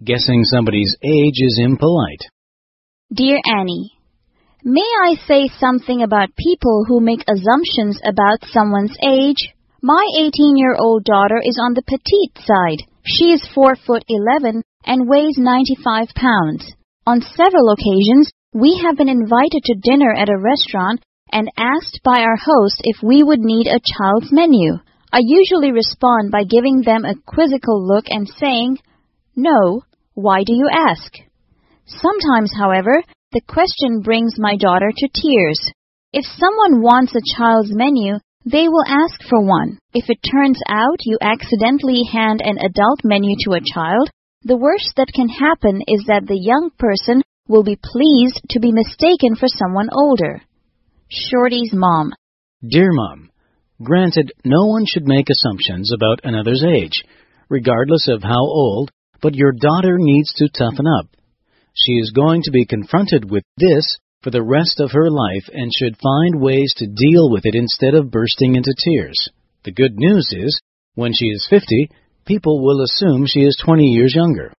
Guessing somebody's age is impolite. Dear Annie, may I say something about people who make assumptions about someone's age? My 18-year-old daughter is on the petite side. She is 4'11" and weighs 95 pounds. On several occasions, we have been invited to dinner at a restaurant and asked by our host if we would need a child's menu. I usually respond by giving them a quizzical look and saying, "No, why do you ask?" Sometimes, however, the question brings my daughter to tears. If someone wants a child's menu, they will ask for one. If it turns out you accidentally hand an adult menu to a child, the worst that can happen is that the young person will be pleased to be mistaken for someone older. Shorty's mom. Dear Mom, granted, no one should make assumptions about another's age, regardless of how old, but your daughter needs to toughen up. She is going to be confronted with this for the rest of her life and should find ways to deal with it instead of bursting into tears. The good news is, when she is 50, people will assume she is 20 years younger.